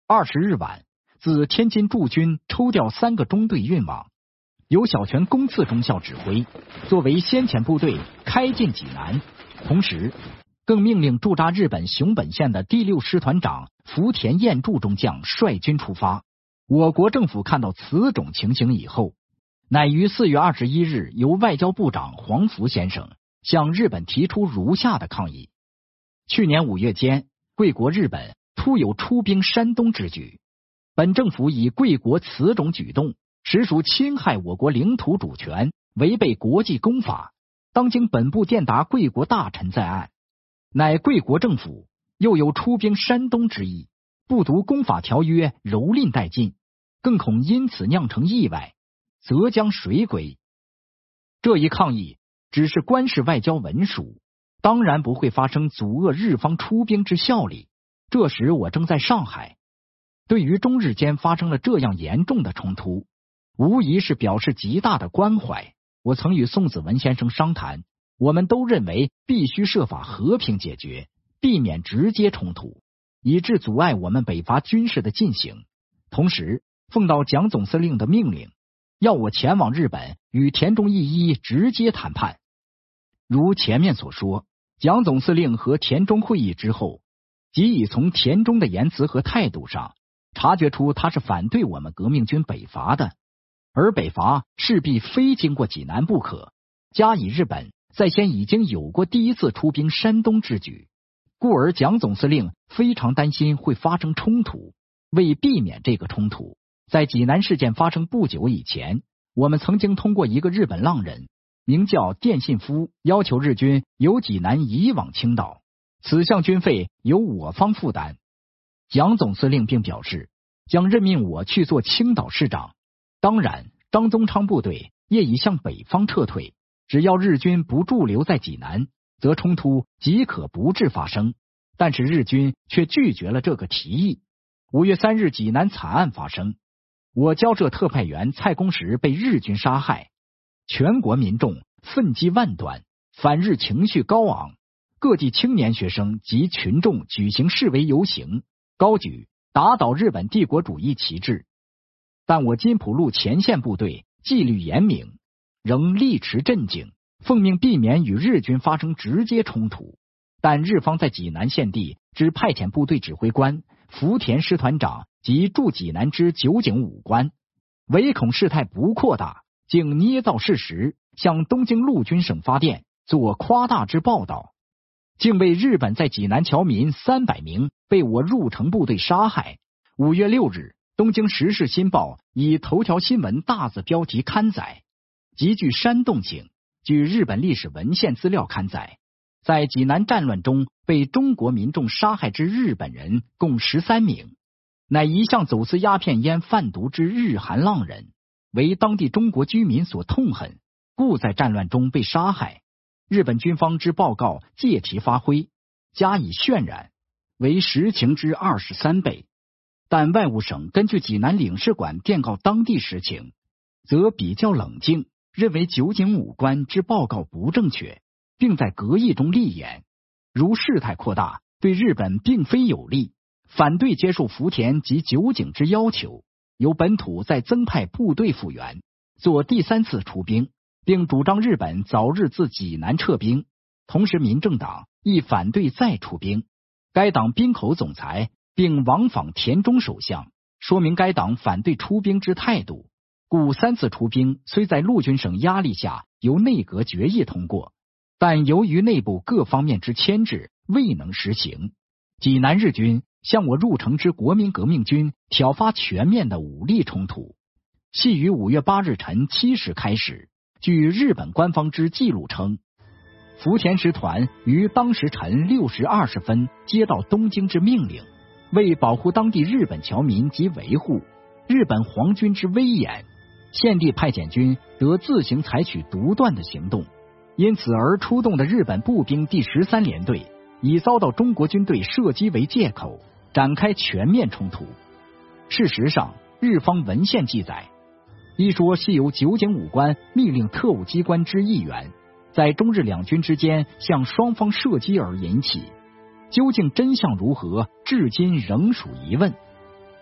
20日晚，自天津驻军抽调3个中队运往，由小泉公次中校指挥，作为先遣部队开进济南。同时，更命令驻扎日本熊本县的第6师团长福田彦助中将率军出发。我国政府看到此种情形以后，乃于4月21日由外交部长黄福先生向日本提出如下的抗议：去年5月间，贵国日本突有出兵山东之举，本政府以贵国此种举动实属侵害我国领土主权，违背国际公法，当经本部电达贵国大臣在案。乃贵国政府又有出兵山东之意，不读公法条约，蹂躏殆尽，更恐因此酿成意外，则将谁归？这一抗议只是官事外交文书，当然不会发生阻遏日方出兵之效力。这时我正在上海，对于中日间发生了这样严重的冲突，无疑是表示极大的关怀。我曾与宋子文先生商谈，我们都认为必须设法和平解决，避免直接冲突，以致阻碍我们北伐军事的进行。同时奉到蒋总司令的命令，要我前往日本与田中义一直接谈判。如前面所说，蒋总司令和田中会议之后，即已从田中的言辞和态度上察觉出他是反对我们革命军北伐的，而北伐势必非经过济南不可。加以日本在先已经有过第1次出兵山东之举，故而蒋总司令非常担心会发生冲突。为避免这个冲突，在济南事件发生不久以前，我们曾经通过一个日本浪人，名叫电信夫，要求日军由济南移往青岛，此项军费由我方负担。蒋总司令并表示将任命我去做青岛市长。当然，张宗昌部队业已向北方撤退，只要日军不驻留在济南，则冲突即可不致发生。但是日军却拒绝了这个提议。5月3日，济南惨案发生，我交涉特派员蔡公时被日军杀害，全国民众愤激万端，反日情绪高昂，各地青年学生及群众举行示威游行，高举打倒日本帝国主义旗帜。但我金浦路前线部队纪律严明，仍力持镇静，奉命避免与日军发生直接冲突。但日方在济南县地只派遣部队指挥官福田师团长及驻济南之酒井武官，唯恐事态不扩大，竟捏造事实，向东京陆军省发电，做夸大之报道，竟为日本在济南侨民300名被我入城部队杀害。5月6日，东京时事新报以头条新闻大字标题刊载，极具煽动性，据日本历史文献资料刊载，在济南战乱中被中国民众杀害之日本人共13名，乃一向走私鸦片烟贩毒之日韩浪人，为当地中国居民所痛恨，故在战乱中被杀害。日本军方之报告借题发挥，加以渲染，为实情之23倍。但外务省根据济南领事馆电告当地实情，则比较冷静，认为酒井武官之报告不正确，并在革议中立言，如事态扩大，对日本并非有利，反对接受福田及酒井之要求，由本土再增派部队复员，做第3次出兵，并主张日本早日自济南撤兵。同时民政党亦反对再出兵，该党滨口总裁并往访田中首相，说明该党反对出兵之态度。故3次出兵虽在陆军省压力下由内阁决议通过，但由于内部各方面之牵制，未能实行。济南日军向我入城之国民革命军挑发全面的武力冲突，系于5月8日晨7时开始。据日本官方之记录称，福田师团于当时晨6时20分接到东京之命令，为保护当地日本侨民及维护日本皇军之威严，县地派遣军得自行采取独断的行动，因此而出动的日本步兵第13联队以遭到中国军队射击为借口，展开全面冲突。事实上，日方文献记载，一说系由酒井武官命令特务机关之一员，在中日两军之间向双方射击而引起，究竟真相如何，至今仍属疑问。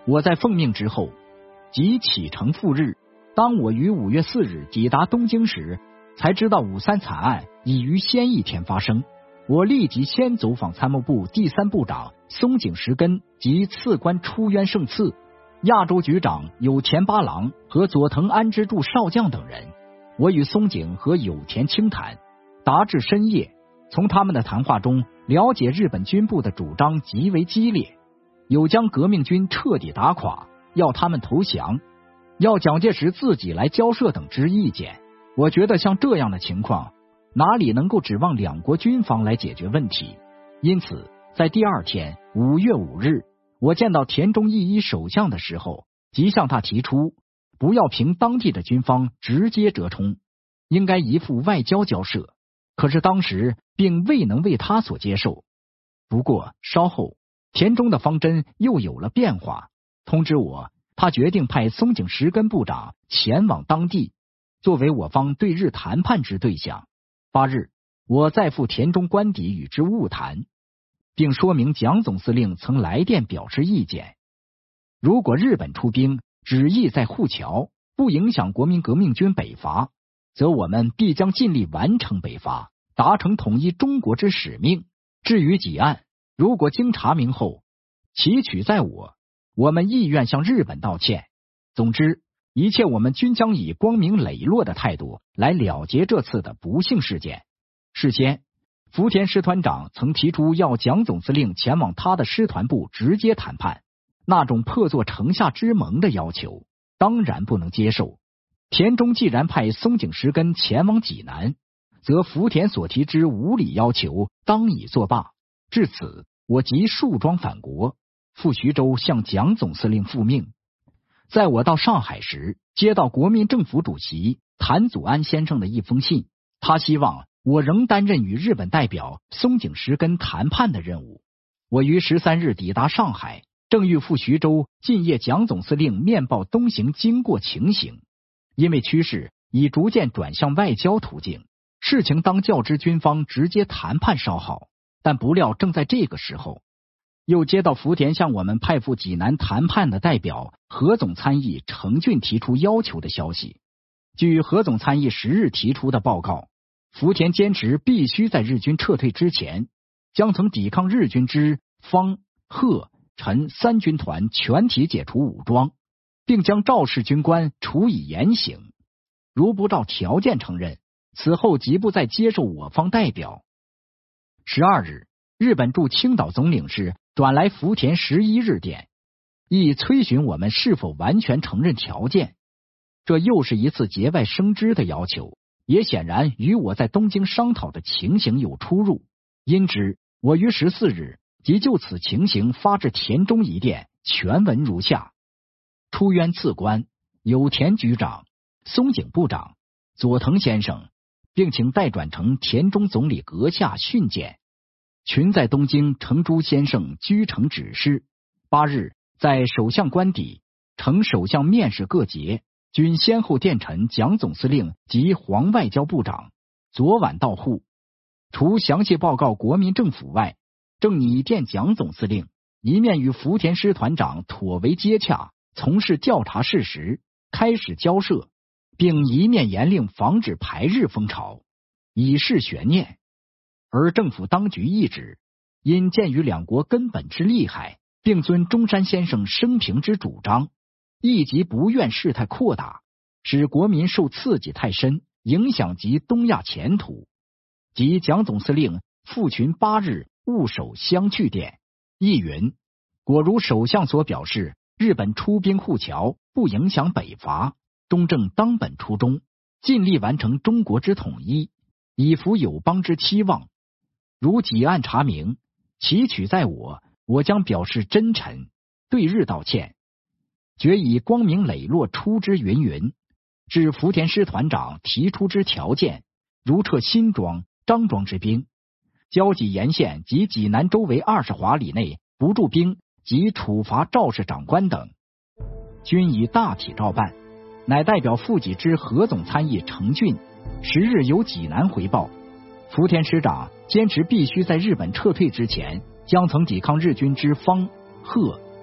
我在奉命之后即启程赴日。当我于5月4日抵达东京时，才知道53惨案已于先一天发生。我立即先走访参谋部第3部长松井石根及次官出渊胜次、亚洲局长有田八郎和佐藤安之助少将等人。我与松井和有田倾谈，达至深夜。从他们的谈话中了解日本军部的主张极为激烈，有将革命军彻底打垮，要他们投降，要蒋介石自己来交涉等之意见。我觉得像这样的情况，哪里能够指望两国军方来解决问题？因此，在第2天5月5日，我见到田中义一首相的时候，即向他提出，不要凭当地的军方直接折冲，应该依附外交交涉。可是当时并未能为他所接受。不过稍后，田中的方针又有了变化，通知我，他决定派松井石根部长前往当地，作为我方对日谈判之对象。8日，我再赴田中官邸与之晤谈，并说明蒋总司令曾来电表示意见。如果日本出兵只意在护桥，不影响国民革命军北伐，则我们必将尽力完成北伐，达成统一中国之使命。至于己案，如果经查明后其取在我，我们意愿向日本道歉。总之，一切我们均将以光明磊落的态度来了结这次的不幸事件。事先，福田师团长曾提出要蒋总司令前往他的师团部直接谈判，那种破作城下之盟的要求当然不能接受。田中既然派松井石根前往济南，则福田所提之无理要求当已作罢。至此，我即束装返国，赴徐州向蒋总司令复命。在我到上海时，接到国民政府主席谭祖安先生的一封信，他希望我仍担任与日本代表松井石根谈判的任务。我于13日抵达上海，正欲赴徐州进谒蒋总司令面报东行经过情形。因为趋势已逐渐转向外交途径，事情当较之军方直接谈判稍好，但不料正在这个时候，又接到福田向我们派赴济南谈判的代表何总参议程俊提出要求的消息。据何总参议10日提出的报告，福田坚持必须在日军撤退之前，将曾抵抗日军之方、贺、陈3军团全体解除武装，并将肇事军官处以严刑。如不照条件承认，此后即不再接受我方代表。12日，日本驻青岛总领事转来福田11日电，亦催询我们是否完全承认条件。这又是一次节外生枝的要求，也显然与我在东京商讨的情形有出入。因之，我于14日即就此情形发至田中一电，全文如下：出渊次官、有田局长、松井部长、佐藤先生，并请代转成田中总理阁下训谏。群在东京承朱先生居城指示。8日，在首相官邸，承首相面试各节，均先后电陈蒋总司令及黄外交部长。昨晚到沪，除详细报告国民政府外，正拟电蒋总司令，一面与福田师团长妥为接洽，从事调查事实，开始交涉，并一面严令防止排日风潮，以示悬念。而政府当局意指，因鉴于两国根本之利害，并遵中山先生生平之主张，亦即不愿事态扩大，使国民受刺激太深，影响及东亚前途。即蒋总司令复群8日务守相去电，亦云：果如首相所表示，日本出兵护桥不影响北伐，中正当本初衷，尽力完成中国之统一，以符友邦之期望。如己案查明，其取在我，我将表示真诚，对日道歉，决以光明磊落出之云云。至福田师团长提出之条件，如撤新庄、张庄之兵，交济沿线及济南周围20华里内不驻兵及处罚肇事长官等，均已大体照办。乃代表副己之何总参议程俊10日由济南回报，福田师长坚持必须在日本撤退之前，将曾抵抗日军之方、贺、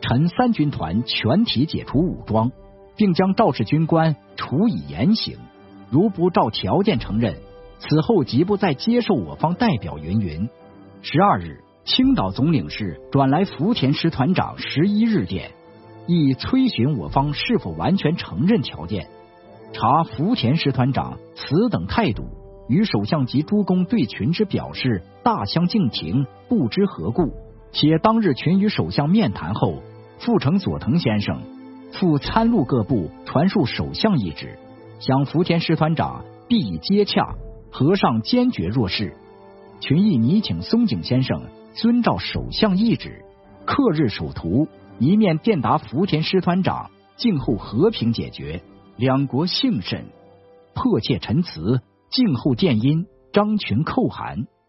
陈三军团全体解除武装，并将赵氏军官处以严刑，如不照条件承认，此后即不再接受我方代表云云。12日，青岛总领事转来福田师团长11日电，亦催询我方是否完全承认条件。查福田师团长此等态度，与首相及诸公对群之表示大相径庭，不知何故。且当日群与首相面谈后，副丞佐藤先生赴参录各部传述首相意旨，想福田师团长必以接洽，和尚坚决若是。群亦拟请松井先生遵照首相意旨，刻日首图，一面电达福田师团长，静候和平解决。两国幸甚，迫切陈词，静候电音。张群叩函。